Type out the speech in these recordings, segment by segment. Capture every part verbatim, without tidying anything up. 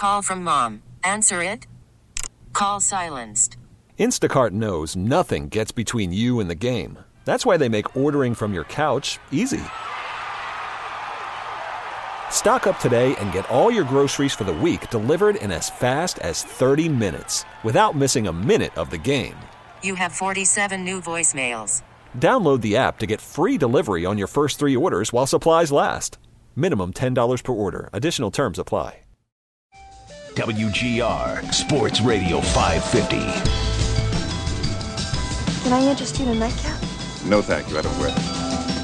call from mom. Answer it. Call silenced. Instacart knows nothing gets between you and the game. That's why they make ordering from your couch easy. Stock up today and get all your groceries for the week delivered in as fast as thirty minutes without missing a minute of the game. You have forty-seven new voicemails. Download the app to get free delivery on your first three orders while supplies last. Minimum ten dollars per order. Additional terms apply. W G R Sports Radio five fifty. Can I interest you in a nightcap? No, thank you. I don't wear them.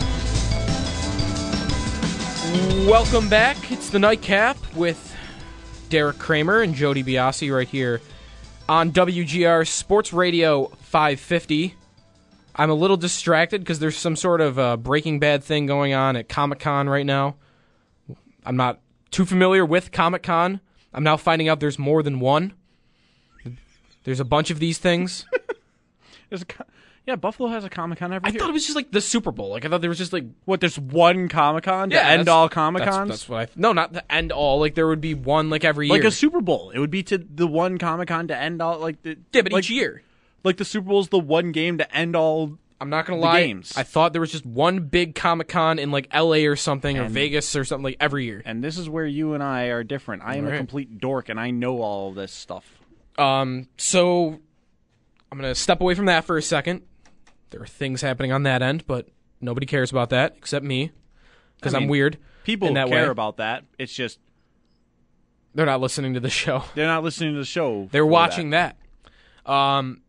Welcome back. It's the Nightcap with Derek Kramer and Jody Biasi right here on W G R Sports Radio five fifty. I'm a little distracted because there's some sort of uh, Breaking Bad thing going on at Comic-Con right now. I'm not too familiar with Comic-Con. I'm now finding out there's more than one. There's a bunch of these things. There's a co- yeah, Buffalo has a Comic-Con every I year. thought it was just like the Super Bowl. Like I thought there was just like What, there's one Comic-Con to Yeah, end that's- all Comic-Cons? That's, that's what I. No, not the end all. Like there would be one like every Like year. a Super Bowl. It would be to the one Comic-Con to end all, like the yeah, but like, each year. Like the Super Bowl's the one game to end all. I'm not gonna the lie. games. I thought there was just one big Comic Con in like L A or something, or And- Vegas or something like every year. And this is where you and I are different. I am Right. a complete dork, and I know all of this stuff. Um, so I'm gonna step away from that for a second. There are things happening on that end, but nobody cares about that except me because I mean, I'm weird. People in that care way. about that. It's just They're not listening to the show. they're not listening to the show. They're for watching that. that. Um,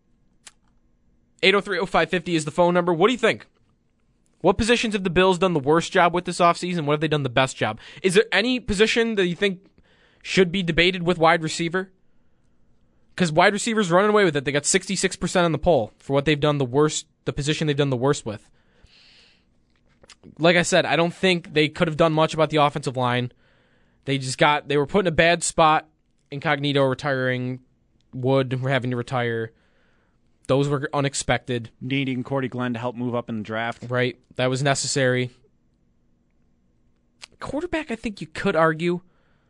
eight oh three oh five fifty is the phone number. What do you think? What positions have the Bills done the worst job with this offseason? What have they done the best job? Is there any position that you think should be debated with wide receiver? Because wide receivers running away with it. They got sixty-six percent on the poll for what they've done the worst, the position they've done the worst with. Like I said, I don't think they could have done much about the offensive line. They just got, they were put in a bad spot. Incognito retiring, Wood having to retire. Those were unexpected. Needing Cordy Glenn to help move up in the draft. Right. That was necessary. Quarterback, I think you could argue.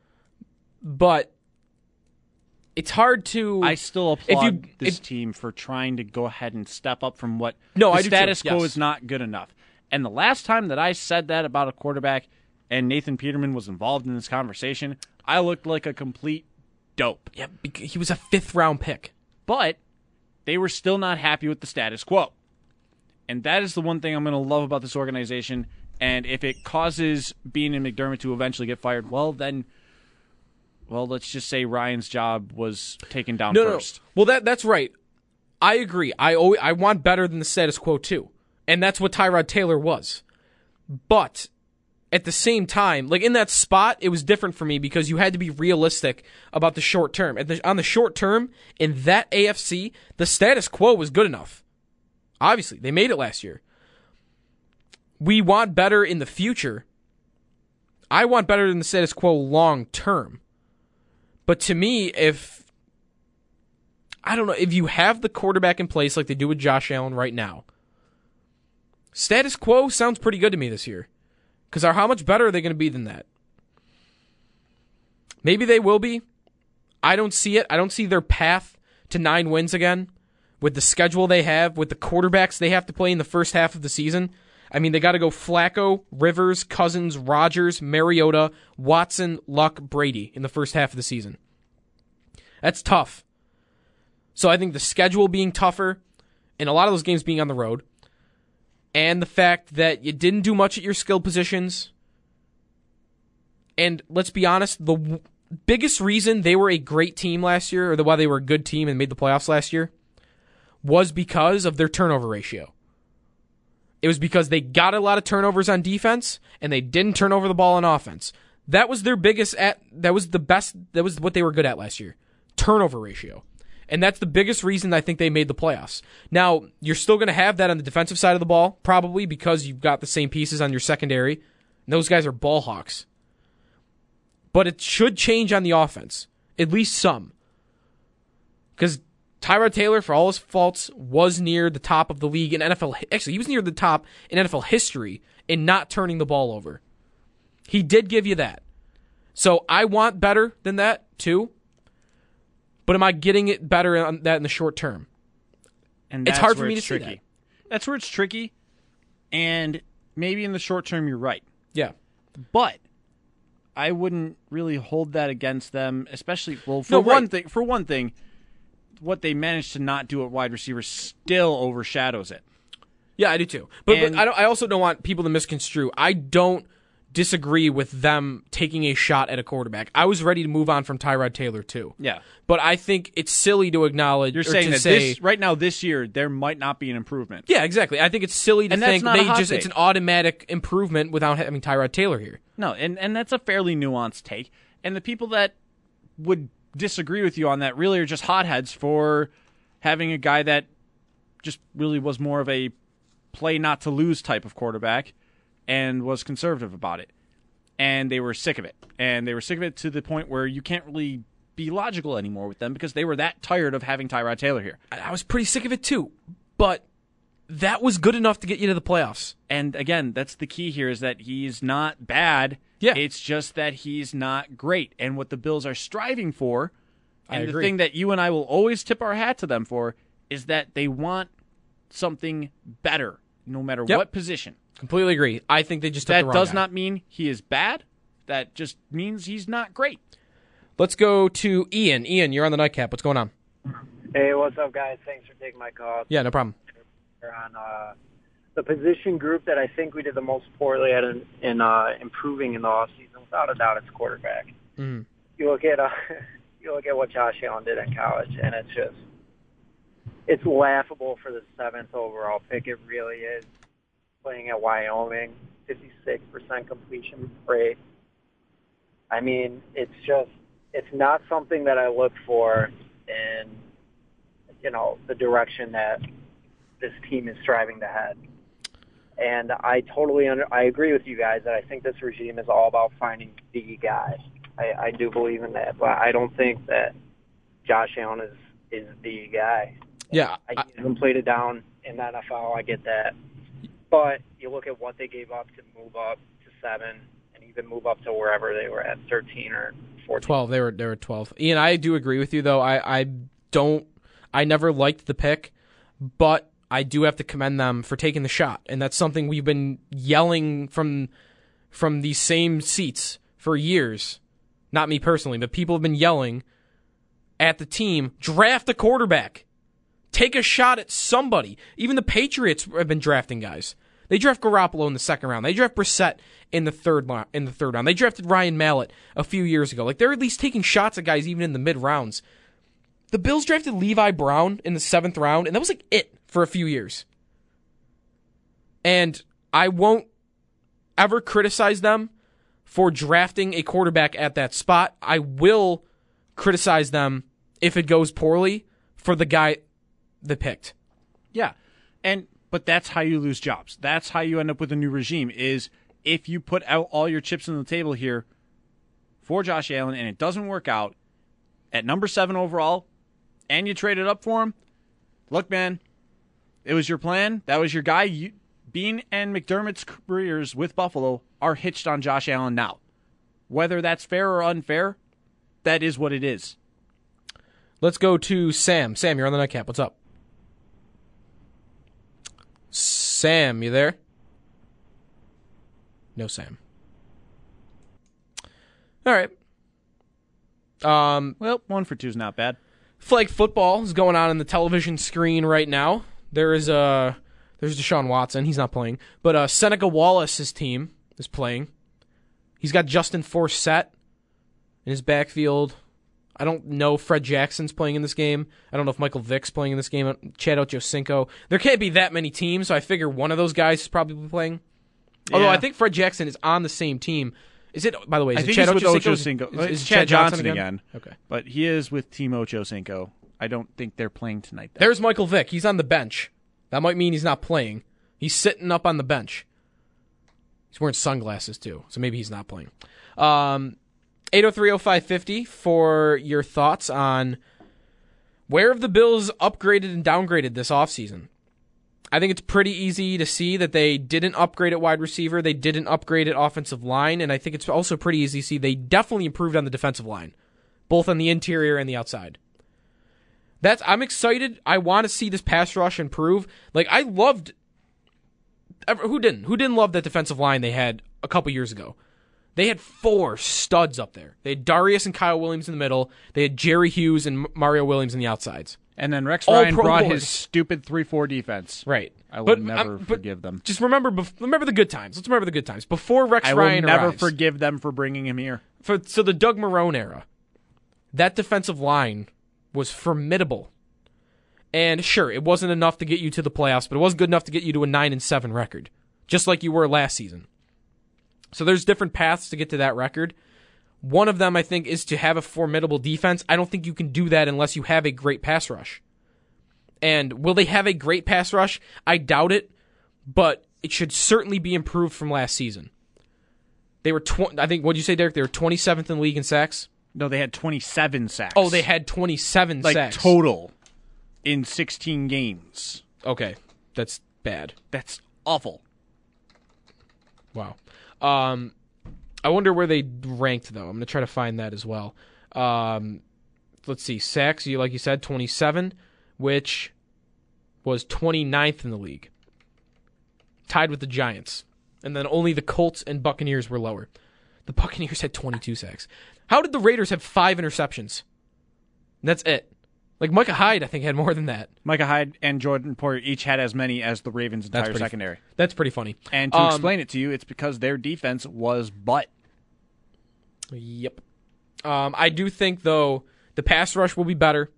But it's hard to... I still if applaud you, this if, team for trying to go ahead and step up from what No, the I do status too, quo yes. is not good enough. And the last time that I said that about a quarterback and Nathan Peterman was involved in this conversation, I looked like a complete dope. Yeah, he was a fifth-round pick. But they were still not happy with the status quo. And that is the one thing I'm going to love about this organization. And if it causes Beane and McDermott to eventually get fired, well, then, well, let's just say Ryan's job was taken down no, first. No. Well, that that's right. I agree. I always, I want better than the status quo, too. And that's what Tyrod Taylor was. But at the same time, like in that spot, it was different for me because you had to be realistic about the short term. At the, on the short term, in that A F C, the status quo was good enough. Obviously, they made it last year. We want better in the future. I want better than the status quo long term. But to me, if I don't know, if you have the quarterback in place like they do with Josh Allen right now, status quo sounds pretty good to me this year. Because how much better are they going to be than that? Maybe they will be. I don't see it. I don't see their path to nine wins again with the schedule they have, with the quarterbacks they have to play in the first half of the season. I mean, they got to go Flacco, Rivers, Cousins, Rodgers, Mariota, Watson, Luck, Brady in the first half of the season. That's tough. So I think the schedule being tougher and a lot of those games being on the road, and the fact that you didn't do much at your skill positions. And let's be honest, the w- biggest reason they were a great team last year, or the why they were a good team and made the playoffs last year, was because of their turnover ratio. It was because they got a lot of turnovers on defense, and they didn't turn over the ball on offense. That was their biggest, at, that was the best, that was what they were good at last year. Turnover ratio. And that's the biggest reason I think they made the playoffs. Now, you're still going to have that on the defensive side of the ball, probably because you've got the same pieces on your secondary. And those guys are ball hawks. But it should change on the offense. At least some. Because Tyrod Taylor, for all his faults, was near the top of the league in N F L. Actually, he was near the top in N F L history in not turning the ball over. He did give you that. So I want better than that too. But am I getting it better on that in the short term? And it's that's hard for where me to it's see tricky. that. That's where it's tricky. And maybe in the short term, you're right. Yeah. But I wouldn't really hold that against them, especially, well, for No, one right. thing, for one thing, what they managed to not do at wide receiver still overshadows it. Yeah, I do too. But, And- but I, don't, I also don't want people to misconstrue. I don't disagree with them taking a shot at a quarterback. I was ready to move on from Tyrod Taylor too. Yeah. But I think it's silly to acknowledge You're or saying to that say, this, right now, this year, there might not be an improvement. yeah, exactly. I think it's silly to And that's think not a they hot just it's take. an automatic improvement without having Tyrod Taylor here. No, and, and that's a fairly nuanced take. And the people that would disagree with you on that really are just hotheads for having a guy that just really was more of a play not to lose type of quarterback and was conservative about it. And they were sick of it. And they were sick of it to the point where you can't really be logical anymore with them because they were that tired of having Tyrod Taylor here. I I was pretty sick of it too. But that was good enough to get you to the playoffs. And again, that's the key here is that he's not bad. Yeah. It's just that he's not great. And what the Bills are striving for, I and the agree. thing that you and I will always tip our hat to them for, is that they want something better, no matter Yep. what position. Completely agree. I think they just took That the wrong does guy. not mean he is bad. That just means he's not great. Let's go to Ian. Ian, you're on the nightcap. What's going on? Hey, what's up, guys? Thanks for taking my call. Yeah, no problem. We're on uh, the position group that I think we did the most poorly at in, in uh, improving in the offseason, without a doubt, it's quarterback. Mm-hmm. You look at uh, you look at what Josh Allen did in college, and it's just it's laughable for the seventh overall pick. It really is. Playing at Wyoming, fifty-six percent completion rate. I mean, it's just it's not something that I look for in you know the direction that this team is striving to head. And I totally under, I agree with you guys that I think this regime is all about finding the guy. I, I do believe in that, but I don't think that Josh Allen is, is the guy. Yeah. I, I haven't played it down in the N F L. I get that. But you look at what they gave up to move up to seven and even move up to wherever they were at, thirteen or fourteen. twelve. They were they were twelve. Ian, I do agree with you though. I, I don't I never liked the pick, but I do have to commend them for taking the shot. And that's something we've been yelling from from these same seats for years. Not me personally, but people have been yelling at the team, draft a quarterback. Take a shot at somebody. Even the Patriots have been drafting guys. They draft Garoppolo in the second round. They draft Brissett in the third lo- in the third round. They drafted Ryan Mallett a few years ago. Like they're at least taking shots at guys even in the mid rounds. The Bills drafted Levi Brown in the seventh round, and that was like it for a few years. And I won't ever criticize them for drafting a quarterback at that spot. I will criticize them if it goes poorly for the guy they picked. Yeah. And but that's how you lose jobs. That's how you end up with a new regime is if you put out all your chips on the table here for Josh Allen and it doesn't work out at number seven overall and you traded up for him, look, man, it was your plan. That was your guy. You, Bean and McDermott's careers with Buffalo are hitched on Josh Allen now. Whether that's fair or unfair, that is what it is. Let's go to Sam. Sam, you're on the nightcap. What's up? Sam, you there? No Sam. All right. Um, Well, one for two is not bad. flag football is going on in the television screen right now. There is a there's Deshaun Watson. He's not playing, but uh, Seneca Wallace's team is playing. He's got Justin Forsett in his backfield. I don't know if Fred Jackson's playing in this game. I don't know if Michael Vick's playing in this game. Chad Ochocinco. There can't be that many teams, so I figure one of those guys is probably playing. Although Yeah. I think Fred Jackson is on the same team. Is it? By the way, is I it think Chad it's with Ochocinco? Ochocinco. Is, is It's it Chad Johnson again? again. Okay. But he is with Team Ochocinco. I don't think they're playing tonight, though. There's Michael Vick. He's on the bench. That might mean he's not playing. He's sitting up on the bench. He's wearing sunglasses, too, so maybe he's not playing. Um, eight oh three oh five fifty for your thoughts on where have the Bills upgraded and downgraded this offseason. I think it's pretty easy to see that they didn't upgrade at wide receiver. They didn't upgrade at offensive line, and I think it's also pretty easy to see they definitely improved on the defensive line. both on the interior and the outside. That's I'm excited. I want to see this pass rush improve. Like I loved who didn't? Who didn't love that defensive line they had a couple years ago? They had four studs up there. They had Darius and Kyle Williams in the middle. They had Jerry Hughes and Mario Williams on the outsides. And then Rex All Ryan Pro brought Bowl. his stupid three four defense. Right. I will But, never um, but forgive them. Just remember bef- remember the good times. Let's remember the good times. Before Rex I will Ryan never arrives, forgive them for bringing him here. For, so the Doug Marrone era, that defensive line was formidable. And sure, it wasn't enough to get you to the playoffs, but it wasn't good enough to get you to a nine and seven record, just like you were last season. So there's different paths to get to that record. One of them, I think, is to have a formidable defense. I don't think you can do that unless you have a great pass rush. And will they have a great pass rush? I doubt it, but it should certainly be improved from last season. They were, tw- I think, what did you say, Derek? They were twenty-seventh in the league in sacks? No, they had twenty-seven sacks. Oh, they had twenty-seven like sacks. total in sixteen games. Okay, that's bad. That's awful. Wow. Um, I wonder where they ranked, though. I'm going to try to find that as well. Um, let's see. Sacks, you like you said, twenty-seven, which was twenty-ninth in the league. Tied with the Giants. And then only the Colts and Buccaneers were lower. The Buccaneers had twenty-two sacks. How did the Raiders have five interceptions? That's it. Like Micah Hyde, I think, had more than that. Micah Hyde and Jordan Poyer each had as many as the Ravens' That's entire pretty, secondary. That's pretty funny. And to Um, explain it to you, it's because their defense was butt. Yep. Um, I do think, though, the pass rush will be better.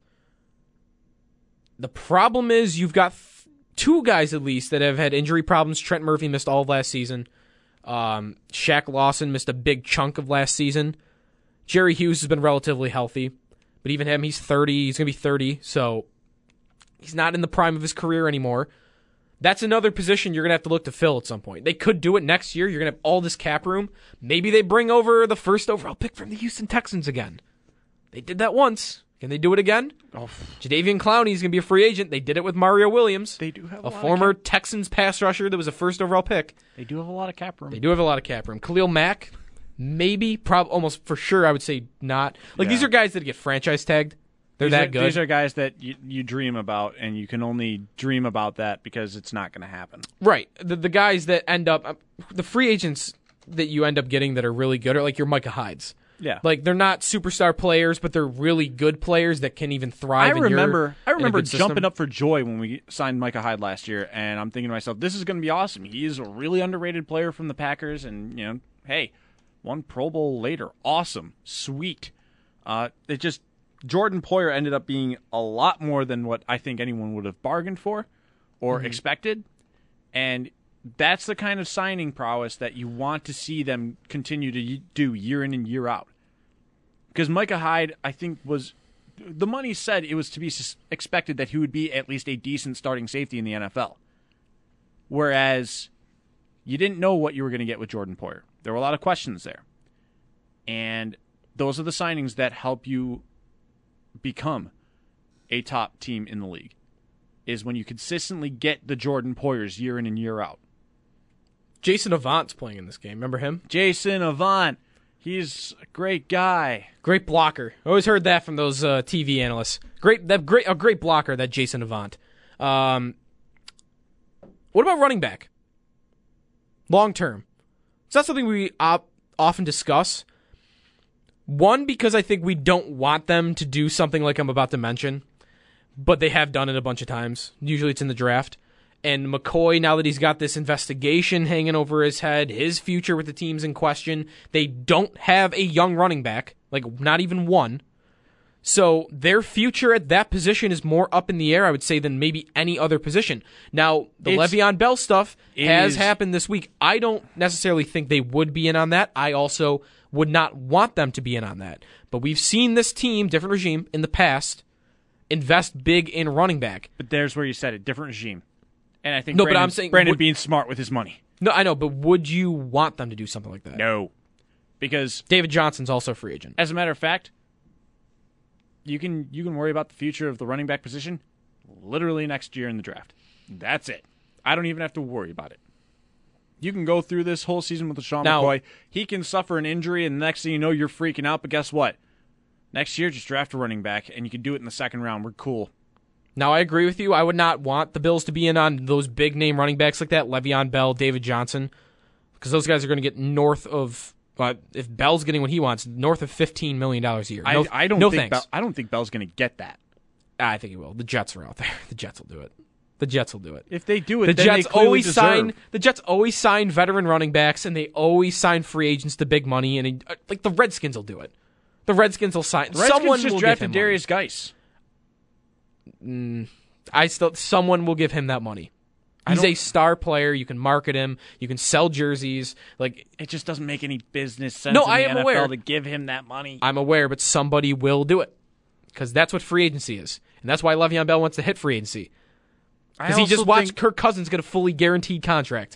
The problem is you've got th- two guys, at least, that have had injury problems. Trent Murphy missed all of last season. Um, Shaq Lawson missed a big chunk of last season. Jerry Hughes has been relatively healthy. But even him, he's thirty. He's going to be thirty, so he's not in the prime of his career anymore. That's another position you're going to have to look to fill at some point. They could do it next year. You're going to have all this cap room. Maybe they bring over the first overall pick from the Houston Texans again. They did that once. Can they do it again? Oh. Jadeveon Clowney's going to be a free agent. They did it with Mario Williams. They do have a, a lot former of cap- Texans pass rusher that was a first overall pick. They do have a lot of cap room. They do have a lot of cap room. Khalil Mack, maybe, prob- almost for sure, I would say not. Like, Yeah. these are guys that get franchise tagged. They're these that are, good. These are guys that you, you dream about, and you can only dream about that because it's not going to happen. Right. The the guys that end up, um, the free agents that you end up getting that are really good are like your Micah Hydes. Yeah. Like, they're not superstar players, but they're really good players that can even thrive I in remember, your, I remember in a good jumping system. up for joy when we signed Micah Hyde last year, and I'm thinking to myself, this is going to be awesome. He is a really underrated player from the Packers, and, you know, hey, one Pro Bowl later. Awesome. Sweet. Uh, it just, Jordan Poyer ended up being a lot more than what I think anyone would have bargained for or Mm-hmm. expected, and that's the kind of signing prowess that you want to see them continue to y- do year in and year out. Because Micah Hyde, I think, was the money said it was to be sus- expected that he would be at least a decent starting safety in the N F L. Whereas you didn't know what you were going to get with Jordan Poyer. There were a lot of questions there. And those are the signings that help you become a top team in the league, is when you consistently get the Jordan Poyers year in and year out. Jason Avant's playing in this game. Remember him? Jason Avant. He's a great guy. Great blocker. I always heard that from those uh, T V analysts. Great, that great, a great blocker, that Jason Avant. Um, what about running back? Long term. It's not something we op- often discuss. One, because I think we don't want them to do something like I'm about to mention, but they have done it a bunch of times. Usually it's in the draft. And McCoy, now that he's got this investigation hanging over his head, his future with the team's in question, they don't have a young running back, like not even one. So their future at that position is more up in the air, I would say, than maybe any other position. Now, the It's- Le'Veon Bell stuff has is- happened this week. I don't necessarily think they would be in on that. I also would not want them to be in on that. But we've seen this team, different regime, in the past, invest big in running back. But there's where you said it, different regime. And I think No, but Brandon, I'm saying- Brandon would- being smart with his money. No, I know, but would you want them to do something like that? No. Because, David Johnson's also a free agent. as a matter of fact, you can you can worry about the future of the running back position literally next year in the draft. That's it. I don't even have to worry about it. You can go through this whole season with LaShawn Now- McCoy. He can suffer an injury, and the next thing you know, you're freaking out. But guess what? Next year, just draft a running back, and you can do it in the second round. We're cool. Now, I agree with you. I would not want the Bills to be in on those big-name running backs like that, Le'Veon Bell, David Johnson, because those guys are going to get north of, uh, if Bell's getting what he wants, north of fifteen million dollars a year. No, I, I don't no think thanks. Bell, I don't think Bell's going to get that. I think he will. The Jets are out there. The Jets will do it. The Jets will do it. If they do it, the then Jets they clearly always deserve. sign. The Jets always sign veteran running backs, and they always sign free agents to big money. And uh, like the Redskins will do it. The Redskins will sign. The Redskins someone just will drafted give him Darius Geis. money. Mm, I still. Someone will give him that money. I He's don't- a star player. You can market him. You can sell jerseys. Like It just doesn't make any business sense No, in I the am N F L aware. to give him that money. I'm aware, but somebody will do it because that's what free agency is, and that's why Le'Veon Bell wants to hit free agency. Because he just watched think, Kirk Cousins get a fully guaranteed contract.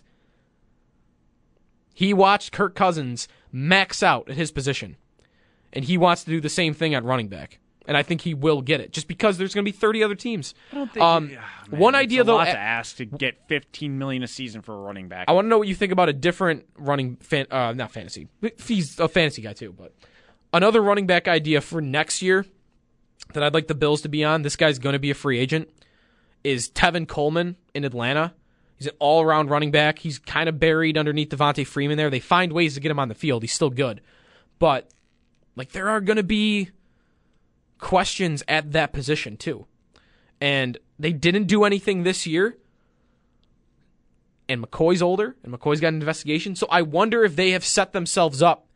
He watched Kirk Cousins max out at his position. And he wants to do the same thing at running back. And I think he will get it, just because there's going to be thirty other teams. I don't think. Um, Ah, man, one it's idea, a though, lot a- to ask to get fifteen million dollars a season for a running back. I want to know what you think about a different running, fan, uh, not fantasy. He's a fantasy guy too, but another running back idea for next year that I'd like the Bills to be on. This guy's going to be a free agent. Is Tevin Coleman in Atlanta. He's an all-around running back. He's kind of buried underneath Devontae Freeman there. They find ways to get him on the field. He's still good. But like there are going to be questions at that position too. And they didn't do anything this year. And McCoy's older, and McCoy's got an investigation. So I wonder if they have set themselves up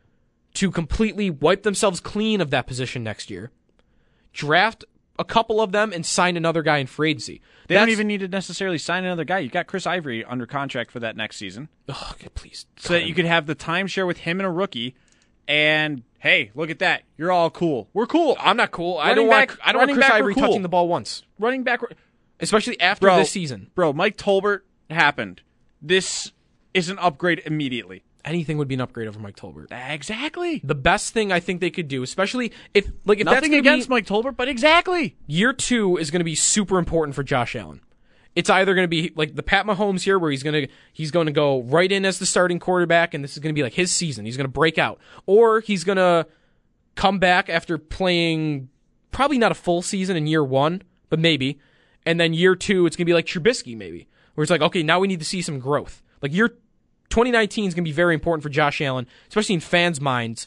to completely wipe themselves clean of that position next year. Draft a couple of them and sign another guy in free agency. They That's- don't even need to necessarily sign another guy. You've got Chris Ivory under contract for that next season. Oh, okay, please. So that you could have the timeshare with him and a rookie. And, hey, look at that. You're all cool. We're cool. I'm not cool. I Running don't want. back- I don't want running Chris back, we're Ivory cool. touching the ball once, Running back. especially after Bro, this season. Bro, Mike Tolbert happened. This is an upgrade immediately. Anything would be an upgrade over Mike Tolbert. Exactly. The best thing I think they could do, especially if like if that's Nothing gonna against be, Mike Tolbert, but exactly. year two is going to be super important for Josh Allen. It's either going to be like the Pat Mahomes here, where he's going to he's going to go right in as the starting quarterback, and this is going to be like his season. He's going to break out, or he's going to come back after playing probably not a full season in year one, but maybe, and then year two it's going to be like Trubisky maybe, where it's like, okay, now we need to see some growth. Like year twenty nineteen is going to be very important for Josh Allen, especially in fans' minds,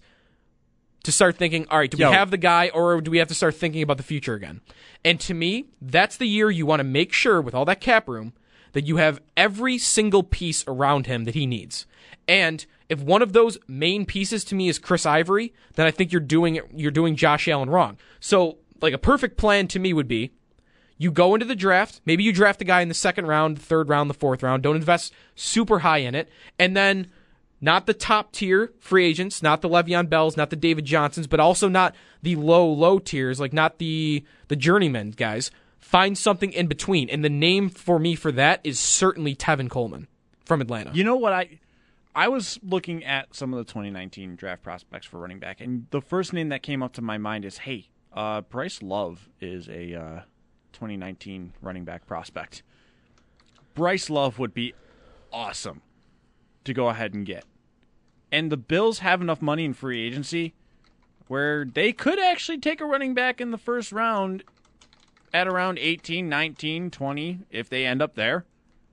to start thinking, all right, do Yo. we have the guy, or do we have to start thinking about the future again? And to me, that's the year you want to make sure, with all that cap room, that you have every single piece around him that he needs. And if one of those main pieces to me is Chris Ivory, then I think you're doing you're doing Josh Allen wrong. So, like a perfect plan to me would be, you go into the draft, maybe you draft a guy in the second round, the third round, the fourth round, don't invest super high in it, and then not the top tier free agents, not the Le'Veon Bells, not the David Johnsons, but also not the low, low tiers, like not the the journeyman guys. Find something in between. And the name for me for that is certainly Tevin Coleman from Atlanta. You know what? I I was looking at some of the twenty nineteen draft prospects for running back, and the first name that came up to my mind is, hey, uh, Bryce Love is a uh, twenty nineteen running back prospect. Bryce Love would be awesome to go ahead and get. And the Bills have enough money in free agency where they could actually take a running back in the first round at around eighteen, nineteen, twenty if they end up there.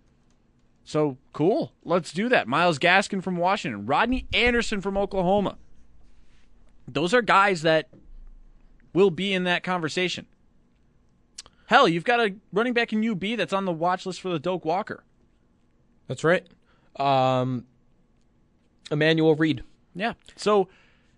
So, cool. Let's do that. Myles Gaskin from Washington. Rodney Anderson from Oklahoma. Those are guys that will be in that conversation. Hell, you've got a running back in U B that's on the watch list for the Doak Walker. That's right. Um, Emmanuel Reed. Yeah. So,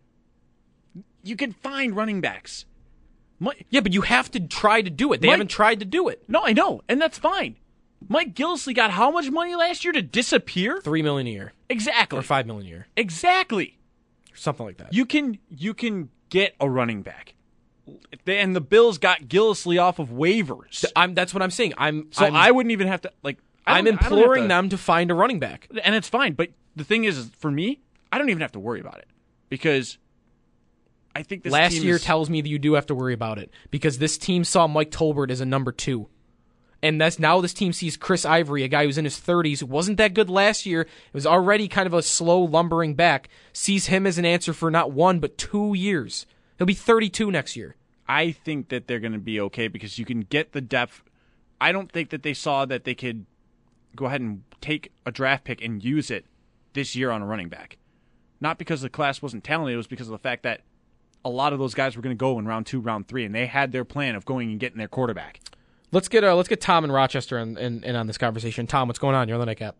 you can find running backs. My, Yeah, but you have to try to do it. They Mike- haven't tried to do it. no, I know, and that's fine. Mike Gillisley got how much money last year to disappear? Three million a year Exactly. or five million a year, Exactly. something like that. You can you can get a running back. And the Bills got Gillisley off of waivers. I'm. That's what I'm saying. I'm. So I'm, I wouldn't even have to like I I'm don't- I don't have imploring to- them to find a running back. and it's fine. But the thing is, is, for me, I don't even have to worry about it because I think this Last team year is, tells me that you do have to worry about it because this team saw Mike Tolbert as a number two. And that's now this team sees Chris Ivory, a guy who's in his thirties, who wasn't that good last year. It was already kind of a slow lumbering back. Sees him as an answer for not one but two years He'll be thirty-two next year. I think that they're going to be okay because you can get the depth. I don't think that they saw that they could go ahead and take a draft pick and use it this year on a running back. Not because the class wasn't talented, it was because of the fact that a lot of those guys were going to go in round two, round three, and they had their plan of going and getting their quarterback. Let's get uh, let's get Tom in Rochester in, in, in on this conversation. Tom, what's going on? You're on the nightcap.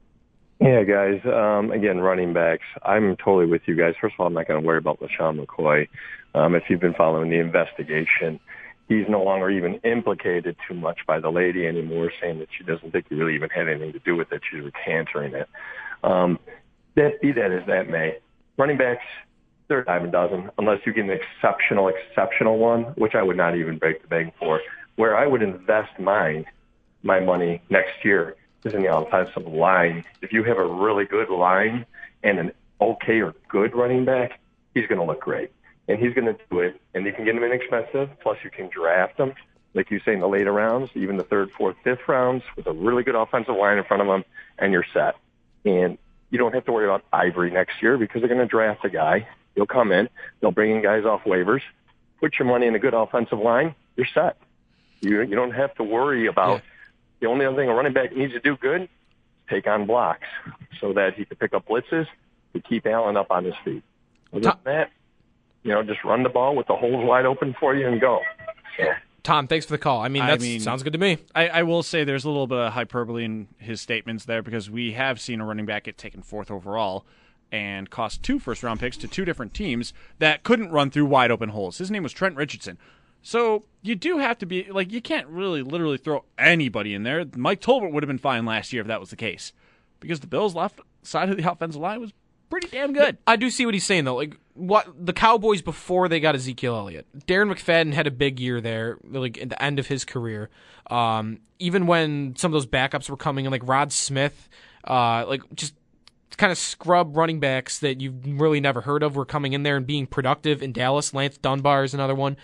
Yeah, guys. Um, again, running backs. I'm totally with you guys. First of all, I'm not going to worry about LaShawn McCoy. Um, if you've been following the investigation, he's no longer even implicated too much by the lady anymore, saying that she doesn't think he really even had anything to do with it. She's recanting it. Um, that be that as that may, running backs, they're a dime a dozen, unless you get an exceptional, exceptional one, which I would not even break the bank for. Where I would invest mine, my money next year is in the offensive line. If you have a really good line and an okay or good running back, he's going to look great. And he's going to do it, and you can get him inexpensive, plus you can draft him, like you say, in the later rounds, even the third, fourth, fifth rounds, with a really good offensive line in front of him, and you're set. And you don't have to worry about Ivory next year because they're going to draft a guy. He'll come in. They'll bring in guys off waivers. Put your money in a good offensive line. You're set. You you don't have to worry about yeah. The only other thing a running back needs to do good is take on blocks so that he can pick up blitzes to keep Allen up on his feet. Other than that, you know, just run the ball with the holes wide open for you and go. So. Tom, thanks for the call. I mean, that sounds good to me. I, I will say there's a little bit of hyperbole in his statements there because we have seen a running back get taken fourth overall and cost two first-round picks to two different teams that couldn't run through wide-open holes. His name was Trent Richardson. So you do have to be, like, you can't really literally throw anybody in there. Mike Tolbert would have been fine last year if that was the case because the Bills' left side of the offensive line was pretty damn good. I do see what he's saying, though. Like, what the Cowboys before they got Ezekiel Elliott, Darren McFadden had a big year there, like at the end of his career. Um, even when some of those backups were coming in, like Rod Smith, uh, like just kind of scrub running backs that you've really never heard of were coming in there and being productive in Dallas. Lance Dunbar is another one.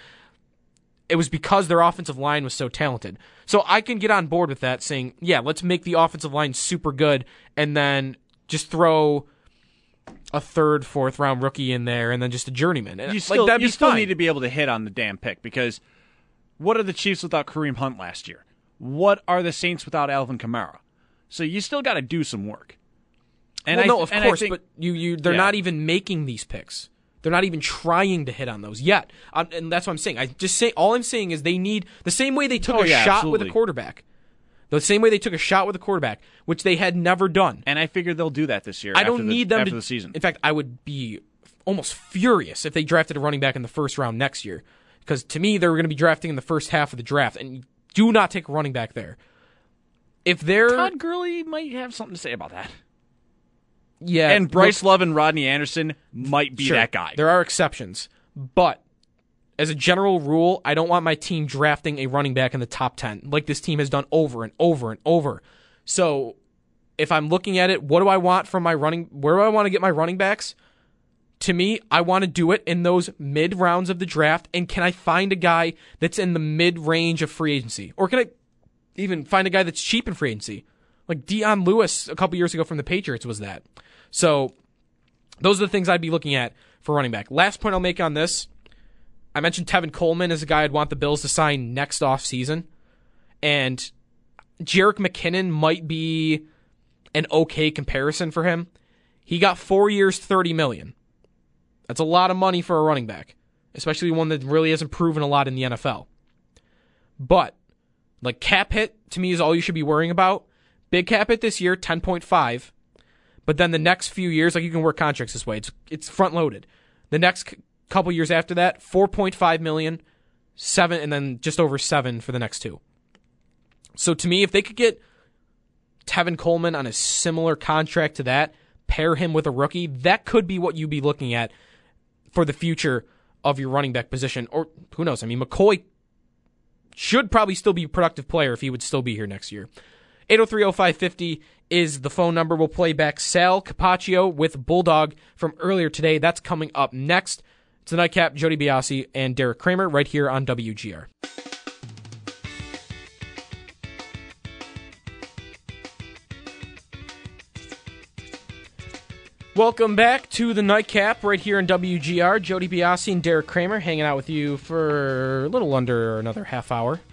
It was because their offensive line was so talented. So I can get on board with that, saying, yeah, let's make the offensive line super good and then just throw a third, fourth round rookie in there and then just a journeyman. You still, like, that'd you be still fine. need to be able to hit on the damn pick because what are the Chiefs without Kareem Hunt last year? What are the Saints without Alvin Kamara? So you still got to do some work. And well, I, no, of and course, think, but you, you, they're yeah. not even making these picks. They're not even trying to hit on those yet. Um, and that's what I'm saying. I just say all I'm saying is they need the same way they took oh, a yeah, shot absolutely. with a quarterback. The same way they took a shot with a quarterback, which they had never done. And I figured they'll do that this year. I after don't the, need them after to. the season. In fact, I would be almost furious if they drafted a running back in the first round next year, because to me they were going to be drafting in the first half of the draft, and you do not take a running back there. If they're Todd Gurley might have something to say about that. Yeah, and Bryce look, Love and Rodney Anderson might be sure, that guy. There are exceptions, but as a general rule, I don't want my team drafting a running back in the top ten, like this team has done over and over and over. So if I'm looking at it, what do I want from my running, where do I want to get my running backs? To me, I want to do it in those mid rounds of the draft, and can I find a guy that's in the mid range of free agency? Or can I even find a guy that's cheap in free agency? Like Dion Lewis a couple years ago from the Patriots was that. So those are the things I'd be looking at for running back. Last point I'll make on this, I mentioned Tevin Coleman as a guy I'd want the Bills to sign next offseason. And Jerick McKinnon might be an okay comparison for him. He got four years, thirty million dollars. That's a lot of money for a running back, especially one that really hasn't proven a lot in the N F L. But, like, cap hit, to me, is all you should be worrying about. Big cap hit this year, ten point five. But then the next few years, like, you can work contracts this way. It's it's front loaded. The next c- couple years after that, four point five million, seven, and then just over seven for the next two. So to me, if they could get Tevin Coleman on a similar contract to that, pair him with a rookie, that could be what you'd be looking at for the future of your running back position. Or who knows? I mean, McCoy should probably still be a productive player if he would still be here next year. eight oh three oh five fifty is the phone number. We'll play back Sal Capaccio with Bulldog from earlier today. That's coming up next. It's the Nightcap, Jody Biasi and Derek Kramer right here on W G R. Welcome back to the Nightcap right here in W G R. Jody Biasi and Derek Kramer hanging out with you for a little under another half hour.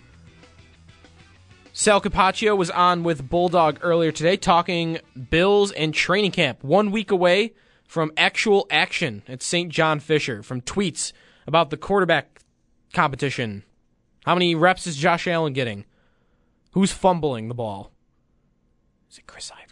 Sal Capaccio was on with Bulldog earlier today talking Bills and training camp. One week away from actual action at Saint John Fisher, from tweets about the quarterback competition. How many reps is Josh Allen getting? Who's fumbling the ball? Is it Chris Ivory?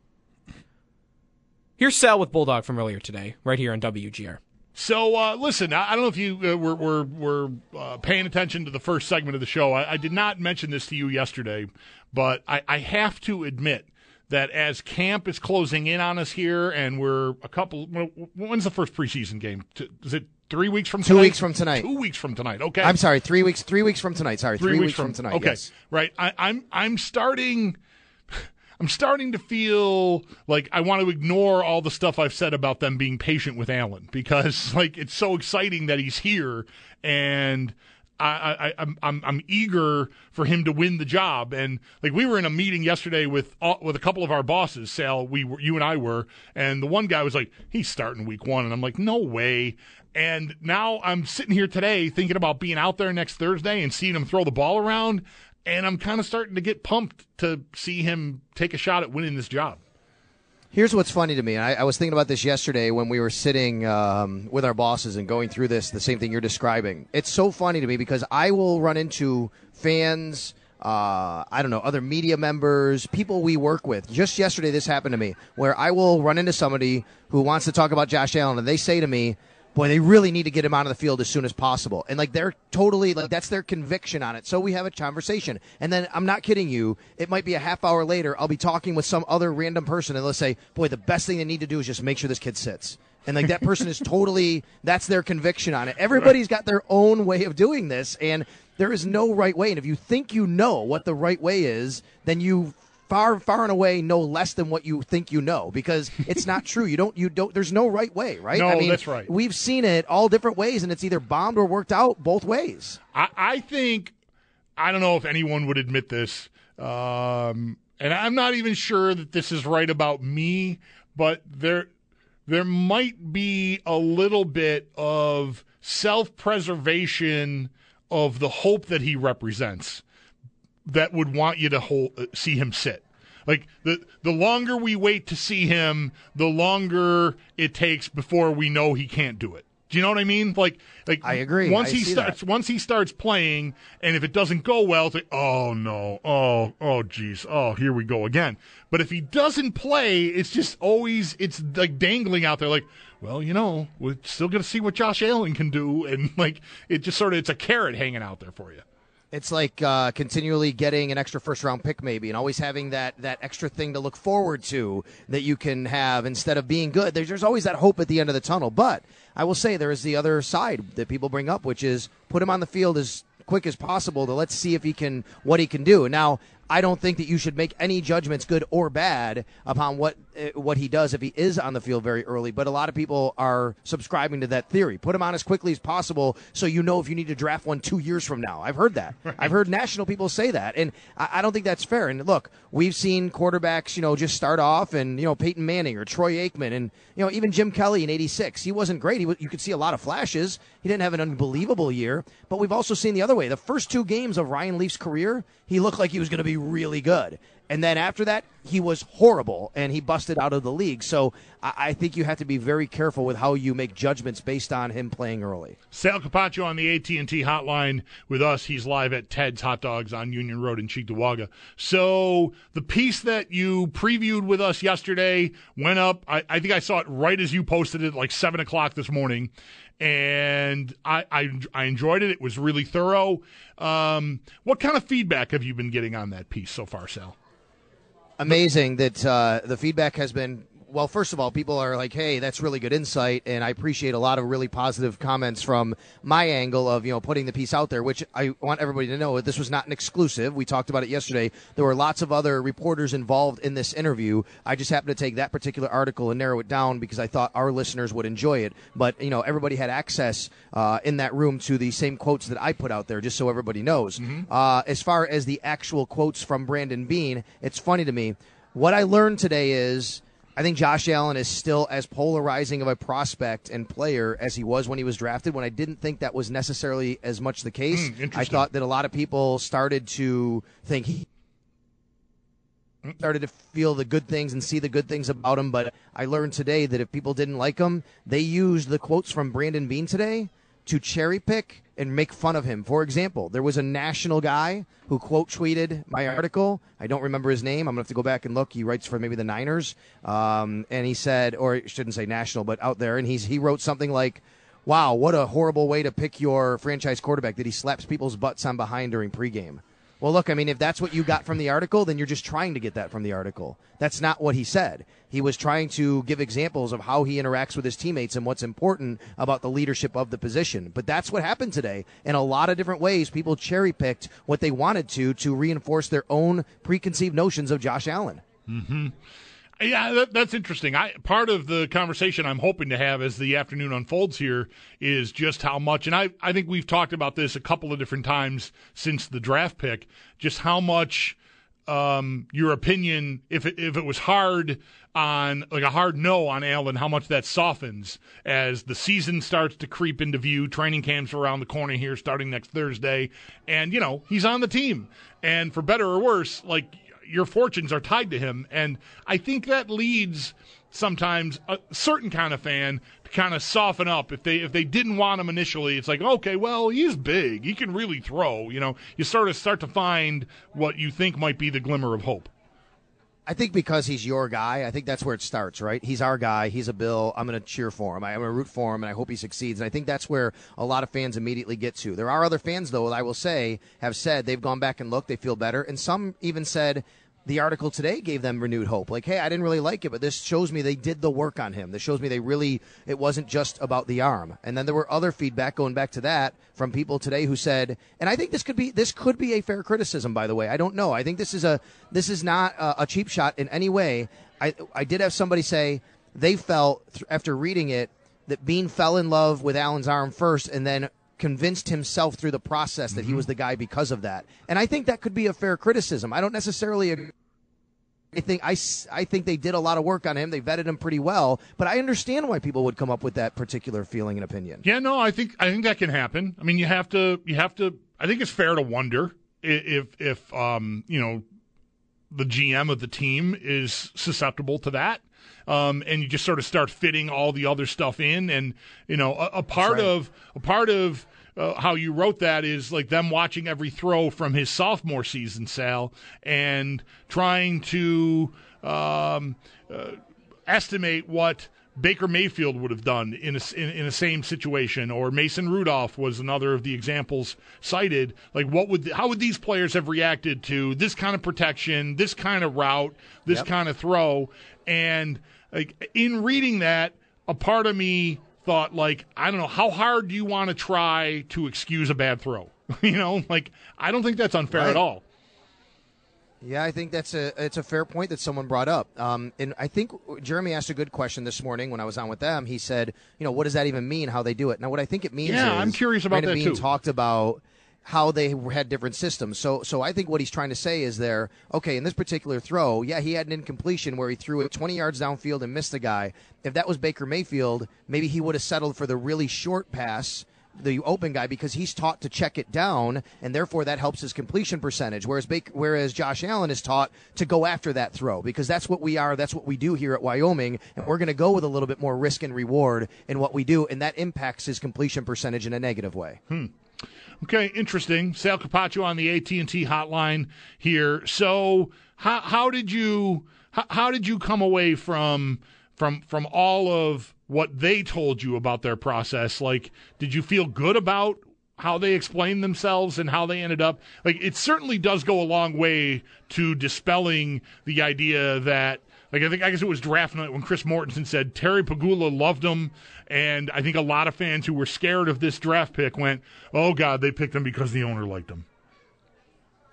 Here's Sal with Bulldog from earlier today, right here on W G R. So, uh, listen, I, I don't know if you uh, were, were, were uh, paying attention to the first segment of the show. I, I did not mention this to you yesterday, but I, I have to admit that as camp is closing in on us here, and we're a couple – when's the first preseason game? Is it three weeks from tonight? Two weeks from tonight. Two weeks from tonight, okay. I'm sorry, three weeks Three weeks from tonight. Sorry, three, three weeks, weeks from, from tonight, Okay, yes. Right. I, I'm I'm starting – I'm starting to feel like I want to ignore all the stuff I've said about them being patient with Allen, because like it's so exciting that he's here, and I, I, I'm I'm I'm eager for him to win the job. And like we were in a meeting yesterday with all, with a couple of our bosses, Sal, we were, you and I were, and the one guy was like, he's starting week one, and I'm like, no way. And now I'm sitting here today thinking about being out there next Thursday and seeing him throw the ball around. And I'm kind of starting to get pumped to see him take a shot at winning this job. Here's what's funny to me. I, I was thinking about this yesterday when we were sitting um, with our bosses and going through this, the same thing you're describing. It's so funny to me because I will run into fans, uh, I don't know, other media members, people we work with. Just yesterday this happened to me where I will run into somebody who wants to talk about Josh Allen, and they say to me, boy, they really need to get him out of the field as soon as possible. And, like, they're totally, like, that's their conviction on it. So we have a conversation. And then, I'm not kidding you, it might be a half hour later, I'll be talking with some other random person, and they'll say, boy, the best thing they need to do is just make sure this kid sits. And, like, that person is totally, that's their conviction on it. Everybody's got their own way of doing this, and there is no right way. And if you think you know what the right way is, then you far, far and away know less than what you think you know, because it's not true. You don't, you don't, there's no right way, right? No, I mean, that's right. We've seen it all different ways, and it's either bombed or worked out both ways. I, I think, I don't know if anyone would admit this, um, and I'm not even sure that this is right about me, but there, there might be a little bit of self-preservation of the hope that he represents that would want you to hold, see him sit. Like, the the longer we wait to see him, the longer it takes before we know he can't do it. Do you know what I mean? Like, like I agree. Once I he see starts, that. once he starts playing, and if it doesn't go well, it's like, oh no, oh, oh, geez, oh, here we go again. But if he doesn't play, it's just always, it's like dangling out there, like, well, you know, we're still going to see what Josh Allen can do, and like, it just sort of, it's a carrot hanging out there for you. It's like uh, continually getting an extra first-round pick maybe, and always having that, that extra thing to look forward to that you can have instead of being good. There's, there's always that hope at the end of the tunnel. But I will say there is the other side that people bring up, which is put him on the field as quick as possible to let's see if he can what he can do. Now, I don't think that you should make any judgments, good or bad, upon what uh, what he does if he is on the field very early. But a lot of people are subscribing to that theory. Put him on as quickly as possible so you know if you need to draft one two years from now. I've heard that. Right. I've heard national people say that. And I, I don't think that's fair. And look, we've seen quarterbacks, you know, just start off and, you know, Peyton Manning or Troy Aikman and, you know, even Jim Kelly in eighty-six. He wasn't great. He, you could see a lot of flashes. He didn't have an unbelievable year. But we've also seen the other way. The first two games of Ryan Leaf's career, he looked like he was going to be really good. And then after that, he was horrible, and he busted out of the league. So I, I think you have to be very careful with how you make judgments based on him playing early. Sal Capaccio on the A T and T hotline with us. He's live at Ted's Hot Dogs on Union Road in Cheektowaga. So the piece that you previewed with us yesterday went up. I, I think I saw it right as you posted it, like seven o'clock this morning. And I, I, I enjoyed it. It was really thorough. Um, what kind of feedback have you been getting on that piece so far, Sal? Amazing that uh, the feedback has been, well, first of all, people are like, hey, that's really good insight, and I appreciate a lot of really positive comments from my angle of, you know, putting the piece out there, which I want everybody to know this was not an exclusive. We talked about it yesterday. There were lots of other reporters involved in this interview. I just happened to take that particular article and narrow it down because I thought our listeners would enjoy it. But, you know, everybody had access uh, in that room to the same quotes that I put out there, just so everybody knows. Mm-hmm. Uh, as far as the actual quotes from Brandon Beane, it's funny to me. What I learned today is I think Josh Allen is still as polarizing of a prospect and player as he was when he was drafted, when I didn't think that was necessarily as much the case. Mm, I thought that a lot of people started to think he started to feel the good things and see the good things about him, but I learned today that if people didn't like him, they used the quotes from Brandon Beane today to cherry pick and make fun of him. For example, there was a national guy who quote tweeted my article. I don't remember his name. I'm going to have to go back and look. He writes for maybe the Niners. Um, and he said, or I shouldn't say national, but out there. And he's he wrote something like, wow, what a horrible way to pick your franchise quarterback that he slaps people's butts on behind during pregame. Well, look, I mean, if that's what you got from the article, then you're just trying to get that from the article. That's not what he said. He was trying to give examples of how he interacts with his teammates and what's important about the leadership of the position. But that's what happened today. In a lot of different ways, people cherry-picked what they wanted to to reinforce their own preconceived notions of Josh Allen. Mm-hmm. Yeah, that, that's interesting. I part of the conversation I'm hoping to have as the afternoon unfolds here is just how much, and I, I think we've talked about this a couple of different times since the draft pick, just how much um, your opinion, if it, if it was hard on, like a hard no on Allen, how much that softens as the season starts to creep into view. Training camps around the corner here starting next Thursday, and, you know, he's on the team. And for better or worse, like, your fortunes are tied to him, and I think that leads sometimes a certain kind of fan to kind of soften up. If they if they didn't want him initially, it's like, okay, well, he's big, he can really throw. You know, you sort of start to find what you think might be the glimmer of hope. I think because he's your guy, I think that's where it starts, right? He's our guy. He's a Bill. I'm going to cheer for him. I'm going to root for him, and I hope he succeeds. And I think that's where a lot of fans immediately get to. There are other fans, though, that I will say, have said they've gone back and looked, they feel better. And some even said the article today gave them renewed hope. Like, hey, I didn't really like it, but this shows me they did the work on him. This shows me they really, it wasn't just about the arm. And then there were other feedback going back to that from people today who said, and I think this could be, this could be a fair criticism, by the way. I don't know. I think this is a, this is not a, a cheap shot in any way. I, I did have somebody say they felt th- after reading it that Beane fell in love with Allen's arm first and then convinced himself through the process that mm-hmm. he was the guy because of that. And I think that could be a fair criticism. I don't necessarily agree. I think I, I think they did a lot of work on him. They vetted him pretty well, but I understand why people would come up with that particular feeling and opinion. Yeah, no, I think I think that can happen. I mean, you have to you have to I think it's fair to wonder if if um, you know, the G M of the team is susceptible to that. Um, and you just sort of start fitting all the other stuff in, and you know, a, a part right. of a part of uh, how you wrote that is like them watching every throw from his sophomore season, Sal, and trying to um, uh, estimate what Baker Mayfield would have done in a, in, in a same situation, or Mason Rudolph was another of the examples cited. Like, what would how would these players have reacted to this kind of protection, this kind of route, this yep. kind of throw? And like in reading that, a part of me thought, like, I don't know, how hard do you want to try to excuse a bad throw? you know, like, I don't think that's unfair right. at all. Yeah, I think that's a it's a fair point that someone brought up. Um, and I think Jeremy asked a good question this morning when I was on with them. He said, you know, what does that even mean, how they do it? Now, what I think it means yeah, is I'm curious about Brandon that Beane too. talked about how they had different systems. So so I think what he's trying to say is there, okay, in this particular throw, yeah, he had an incompletion where he threw it twenty yards downfield and missed the guy. If that was Baker Mayfield, maybe he would have settled for the really short pass, the open guy, because he's taught to check it down, and therefore that helps his completion percentage. Whereas Baker, whereas Josh Allen is taught to go after that throw, because that's what we are, that's what we do here at Wyoming, and we're going to go with a little bit more risk and reward in what we do, and that impacts his completion percentage in a negative way. Hmm. Okay, interesting. Sal Capaccio on the A T and T hotline here. So, how how did you how, how did you come away from from from all of what they told you about their process? Like, did you feel good about how they explained themselves and how they ended up? Like, it certainly does go a long way to dispelling the idea that, like, I think I guess it was draft night when Chris Mortensen said Terry Pegula loved him, and I think a lot of fans who were scared of this draft pick went, "Oh God, they picked him because the owner liked him."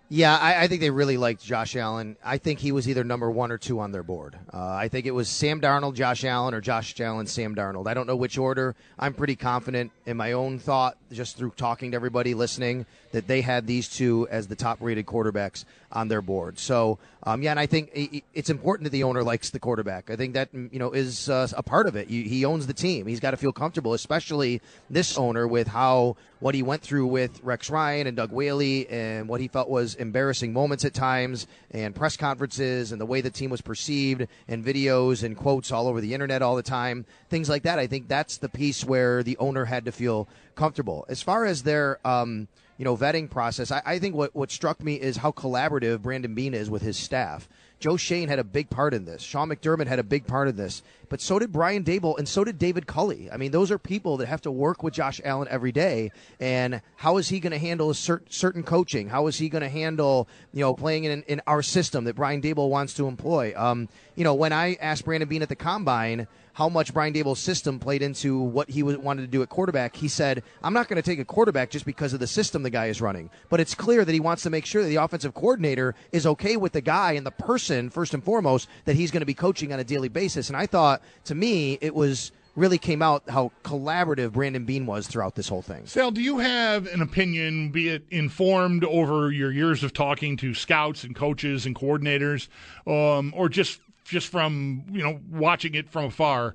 Yeah, I, I think they really liked Josh Allen. I think he was either number one or two on their board. Uh, I think it was Sam Darnold, Josh Allen, or Josh Allen, Sam Darnold. I don't know which order. I'm pretty confident in my own thought, just through talking to everybody, listening, that they had these two as the top-rated quarterbacks on their board. So, um, yeah, and I think it's important that the owner likes the quarterback. I think that, you know, is uh, a part of it. He owns the team. He's got to feel comfortable, especially this owner, with how what he went through with Rex Ryan and Doug Whaley and what he felt was embarrassing moments at times and press conferences and the way the team was perceived and videos and quotes all over the internet all the time, things like that. I think that's the piece where the owner had to feel comfortable. As far as their um, you know, vetting process, I, I think what, what struck me is how collaborative Brandon Beane is with his staff. Joe Schoen had a big part in this. Sean McDermott had a big part in this. But so did Brian Daboll, and so did David Culley. I mean, those are people that have to work with Josh Allen every day. And how is he going to handle a cer- certain coaching? How is he going to handle, you know, playing in, in our system that Brian Daboll wants to employ? Um, you know, when I asked Brandon Beane at the Combine how much Brian Daboll's system played into what he wanted to do at quarterback, he said, I'm not going to take a quarterback just because of the system the guy is running. But it's clear that he wants to make sure that the offensive coordinator is okay with the guy and the person, first and foremost, that he's going to be coaching on a daily basis. And I thought, to me, it was really came out how collaborative Brandon Beane was throughout this whole thing. Sal, do you have an opinion, be it informed over your years of talking to scouts and coaches and coordinators, um, or just just from, you know, watching it from afar,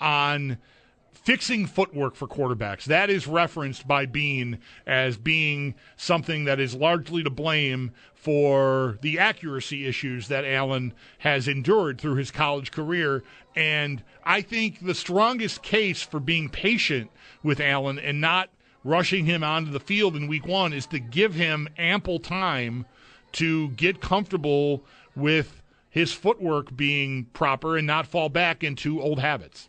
on fixing footwork for quarterbacks? That is referenced by Beane as being something that is largely to blame for the accuracy issues that Allen has endured through his college career. And I think the strongest case for being patient with Allen and not rushing him onto the field in week one is to give him ample time to get comfortable with his footwork being proper and not fall back into old habits.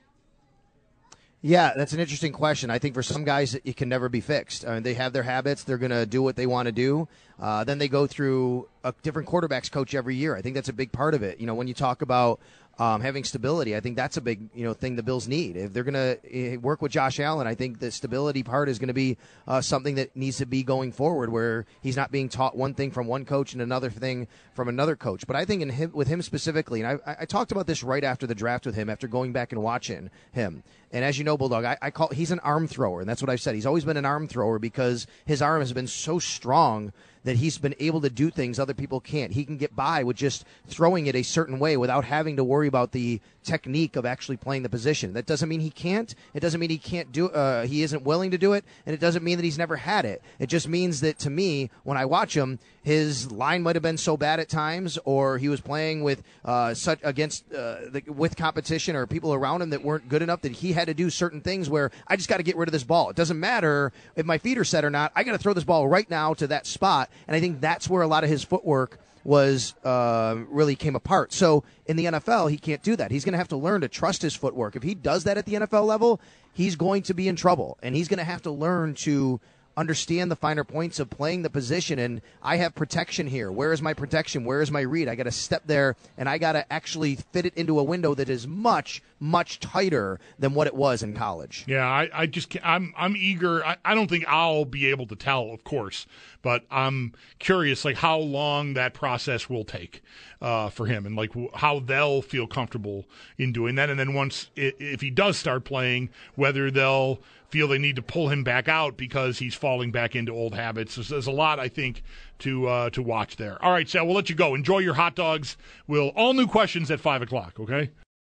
Yeah, that's an interesting question. I think for some guys, it can never be fixed. I mean, they have their habits. They're going to do what they want to do. Uh, then they go through a different quarterbacks coach every year. I think that's a big part of it. You know, when you talk about um, having stability, I think that's a big, you know, thing the Bills need. If they're going to work with Josh Allen, I think the stability part is going to be uh, something that needs to be going forward, where he's not being taught one thing from one coach and another thing from another coach. But I think in him, with him specifically, and I, I talked about this right after the draft with him, after going back and watching him. And as you know, Bulldog, I, I call he's an arm thrower, and that's what I've said. He's always been an arm thrower because his arm has been so strong that he's been able to do things other people can't. He can get by with just throwing it a certain way without having to worry about the technique of actually playing the position. That doesn't mean he can't. It doesn't mean he can't do. Uh, he isn't willing to do it, and it doesn't mean that he's never had it. It just means that, to me, when I watch him, his line might have been so bad at times, or he was playing with uh, such against uh, the, with competition or people around him that weren't good enough that he had to do certain things where I just got to get rid of this ball. It doesn't matter if my feet are set or not. I got to throw this ball right now to that spot, and I think that's where a lot of his footwork was uh, really came apart. So in the N F L, he can't do that. He's going to have to learn to trust his footwork. If he does that at the N F L level, he's going to be in trouble, and he's going to have to learn to understand the finer points of playing the position. And I have protection here. Where is my protection? Where is my read? I got to step there, and I got to actually fit it into a window that is much, much tighter than what it was in college. Yeah, I, I just can't, I'm I'm eager. I, I don't think I'll be able to tell, of course, but I'm curious, like how long that process will take uh, for him, and like how they'll feel comfortable in doing that. And then once, if he does start playing, whether they'll feel they need to pull him back out because he's falling back into old habits. There's, there's a lot, I think, to uh, to watch there. All right, Sal, we'll let you go. Enjoy your hot dogs. We'll all new questions at five o'clock, okay?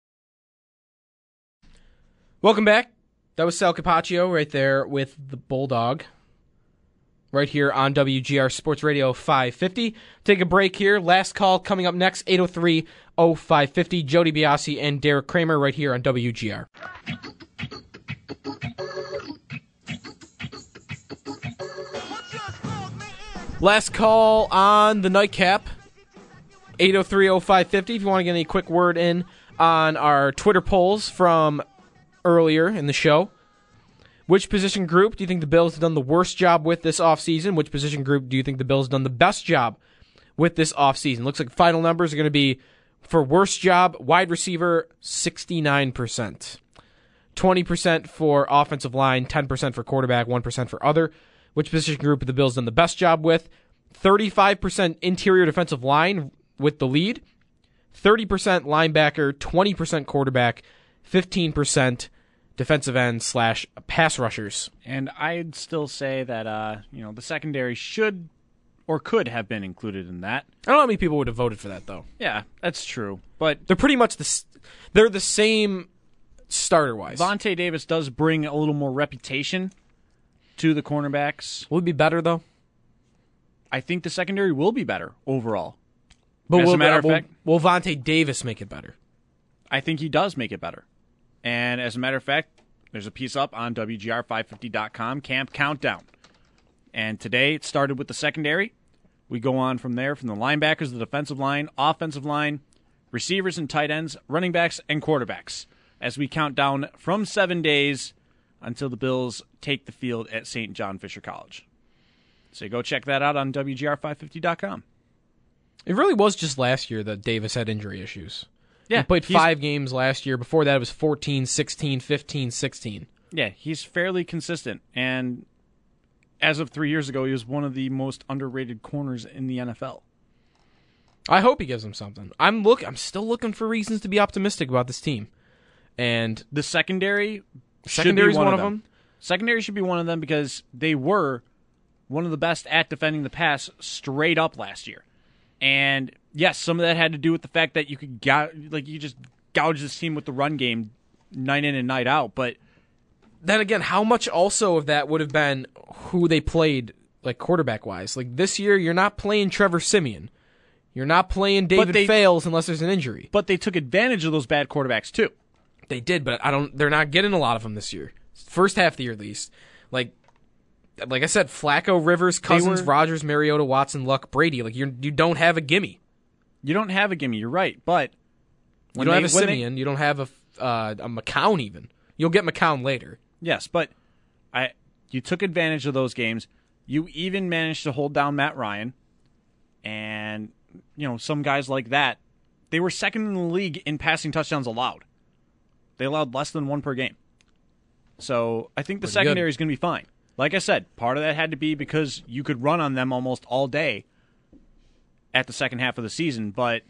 Welcome back. That was Sal Capaccio right there with the Bulldog right here on W G R Sports Radio five fifty. Take a break here. Last call coming up next, eight oh three oh five fifty. Jody Biasi and Derek Kramer right here on W G R. Last call on the nightcap, eight oh three oh five fifty. If you want to get any quick word in on our Twitter polls from earlier in the show. Which position group do you think the Bills have done the worst job with this offseason? Which position group do you think the Bills have done the best job with this offseason? Looks like final numbers are going to be, for worst job, wide receiver, sixty-nine percent. twenty percent for offensive line, ten percent for quarterback, one percent for other. Which position group have the Bills done the best job with? thirty-five percent interior defensive line with the lead, thirty percent linebacker, twenty percent quarterback, fifteen percent defensive end slash pass rushers. And I'd still say that uh, you know the secondary should or could have been included in that. I don't know how many people would have voted for that, though. Yeah, that's true. But they're pretty much the they're the same starter-wise. Vontae Davis does bring a little more reputation to the cornerbacks. Will it be better, though? I think the secondary will be better overall. But As will, a matter of will, fact, will Vontae Davis make it better? I think he does make it better. And as a matter of fact, there's a piece up on W G R five fifty dot com, Camp Countdown. And today it started with the secondary. We go on from there, from the linebackers, the defensive line, offensive line, receivers and tight ends, running backs, and quarterbacks, as we count down from seven days until the Bills take the field at Saint John Fisher College. So go check that out on W G R five fifty dot com. It really was just last year that Davis had injury issues. Yeah, he played five games last year. Before that, it was fourteen, sixteen, fifteen, sixteen. Yeah, he's fairly consistent. And as of three years ago, he was one of the most underrated corners in the N F L. I hope he gives him something. I'm look. I'm still looking for reasons to be optimistic about this team. And the secondary, secondary is one, one of of them. them. Secondary should be one of them because they were one of the best at defending the pass straight up last year. And yes, some of that had to do with the fact that you could gou- like you just gouge this team with the run game night in and night out. But then again, how much also of that would have been who they played, like quarterback wise? Like this year, you're not playing Trevor Siemian, you're not playing David they, Fales unless there's an injury. But they took advantage of those bad quarterbacks too. They did, but I don't. They're not getting a lot of them this year. First half of the year, at least. Like, like I said, Flacco, Rivers, Cousins, were, Rodgers, Mariota, Watson, Luck, Brady. Like you, you don't have a gimme. You don't have a gimme. You're right, but you don't they, have a Siemian. They, you don't have a uh, a McCown even. You'll get McCown later. Yes, but I you took advantage of those games. You even managed to hold down Matt Ryan, and you know some guys like that. They were second in the league in passing touchdowns allowed. They allowed less than one per game. So I think the Pretty secondary good. is going to be fine. Like I said, part of that had to be because you could run on them almost all day at the second half of the season. But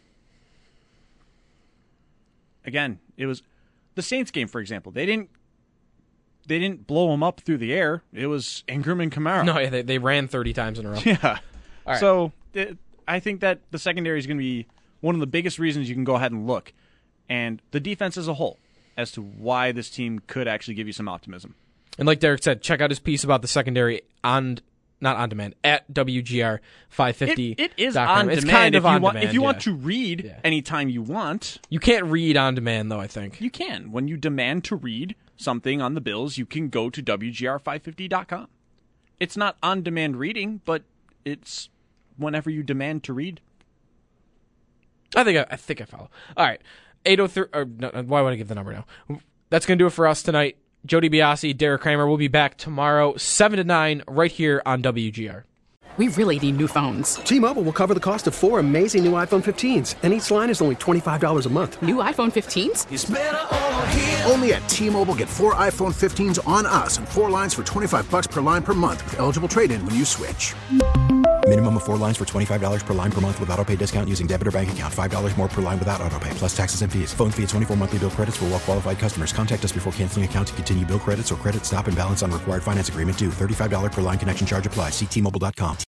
again, it was the Saints game, for example. They didn't they didn't blow them up through the air. It was Ingram and Kamara. No, yeah, they, they ran thirty times in a row. Yeah. All right. So it, I think that the secondary is going to be one of the biggest reasons you can go ahead and look. And the defense as a whole, as to why this team could actually give you some optimism. And like Derek said, check out his piece about the secondary on, not on demand, at W G R five fifty. It, it is on on it's demand. kind of if you on want, demand. If you yeah. want to read yeah. anytime you want. You can't read on demand, though, I think. You can. When you demand to read something on the Bills, you can go to W G R five fifty dot com. It's not on-demand reading, but it's whenever you demand to read. I think I, I think I follow. All right. eight oh three, or no, why would I give the number now? That's going to do it for us tonight. Jody Biasi, Derek Kramer will be back tomorrow, seven to nine, right here on W G R. We really need new phones. T-Mobile will cover the cost of four amazing new iPhone fifteens, and each line is only twenty-five dollars a month. New iPhone fifteens? It's better over here. Only at T-Mobile, get four iPhone fifteens on us and four lines for twenty-five dollars per line per month with eligible trade-in when you switch. Minimum of four lines for twenty-five dollars per line per month with autopay discount using debit or bank account. five dollars more per line without autopay, plus taxes and fees. Phone fee at twenty-four monthly bill credits for well-qualified customers. Contact us before canceling account to continue bill credits or credit stop and balance on required finance agreement due. thirty-five dollars per line connection charge applies. See T Mobile dot com.